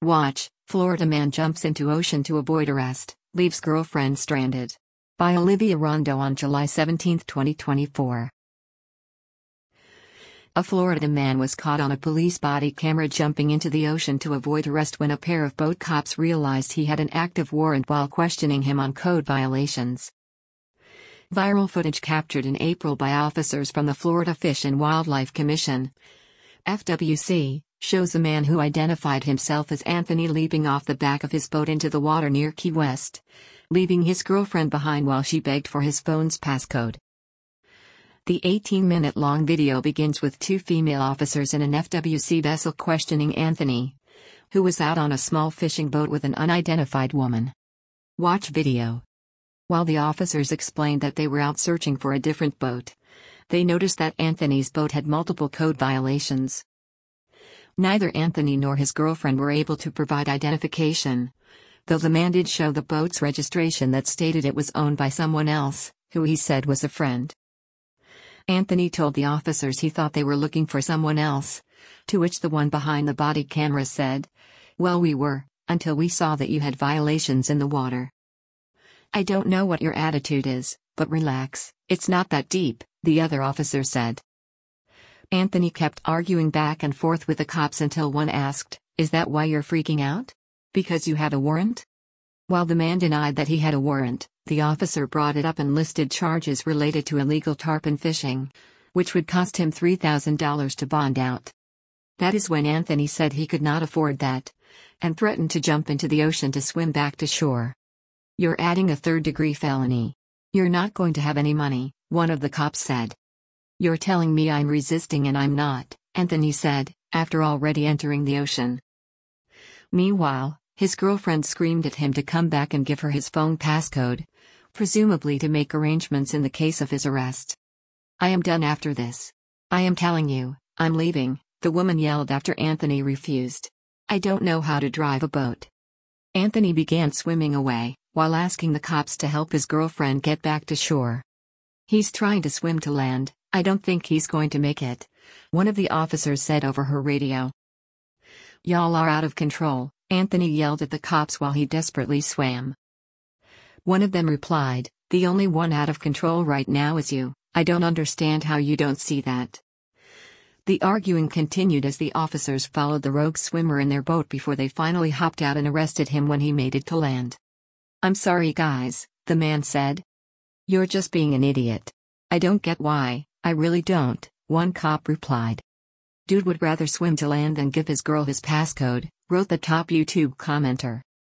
Watch, Florida man jumps into ocean to avoid arrest, leaves girlfriend stranded. By Olivia Rondo on July 17, 2024. A Florida man was caught on a police body camera jumping into the ocean to avoid arrest when a pair of boat cops realized he had an active warrant while questioning him on code violations. Viral footage captured in April by officers from the Florida Fish and Wildlife Commission, FWC, shows a man who identified himself as Anthony leaping off the back of his boat into the water near Key West, leaving his girlfriend behind while she begged for his phone's passcode. The 18-minute-long video begins with two female officers in an FWC vessel questioning Anthony, who was out on a small fishing boat with an unidentified woman. Watch video. While the officers explained that they were out searching for a different boat, they noticed that Anthony's boat had multiple code violations. Neither Anthony nor his girlfriend were able to provide identification, though the man did show the boat's registration that stated it was owned by someone else, who he said was a friend. Anthony told the officers he thought they were looking for someone else, to which the one behind the body camera said, "Well, we were, until we saw that you had violations in the water." "I don't know what your attitude is, but relax, it's not that deep," the other officer said. Anthony kept arguing back and forth with the cops until one asked, "Is that why you're freaking out? Because you have a warrant?" While the man denied that he had a warrant, the officer brought it up and listed charges related to illegal tarpon fishing, which would cost him $3,000 to bond out. That is when Anthony said he could not afford that, and threatened to jump into the ocean to swim back to shore. "You're adding a third-degree felony. You're not going to have any money," one of the cops said. "You're telling me I'm resisting and I'm not," Anthony said, after already entering the ocean. Meanwhile, his girlfriend screamed at him to come back and give her his phone passcode, presumably to make arrangements in the case of his arrest. "I am done after this. I am telling you, I'm leaving," the woman yelled after Anthony refused. "I don't know how to drive a boat." Anthony began swimming away, while asking the cops to help his girlfriend get back to shore. "He's trying to swim to land. I don't think he's going to make it," one of the officers said over her radio. "Y'all are out of control," Anthony yelled at the cops while he desperately swam. One of them replied, "The only one out of control right now is you. I don't understand how you don't see that." The arguing continued as the officers followed the rogue swimmer in their boat before they finally hopped out and arrested him when he made it to land. "I'm sorry guys," the man said. "You're just being an idiot. I don't get why, I really don't," one cop replied. "Dude would rather swim to land than give his girl his passcode," wrote the top YouTube commenter.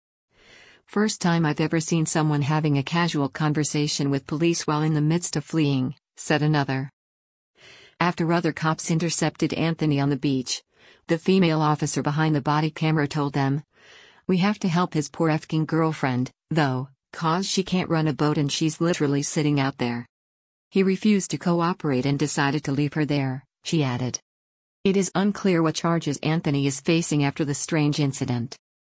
"First time I've ever seen someone having a casual conversation with police while in the midst of fleeing," said another. After other cops intercepted Anthony on the beach, the female officer behind the body camera told them, "We have to help his poor effing girlfriend, though, 'cause she can't run a boat and she's literally sitting out there." He refused to cooperate and decided to leave her there, she added. It is unclear what charges Anthony is facing after the strange incident.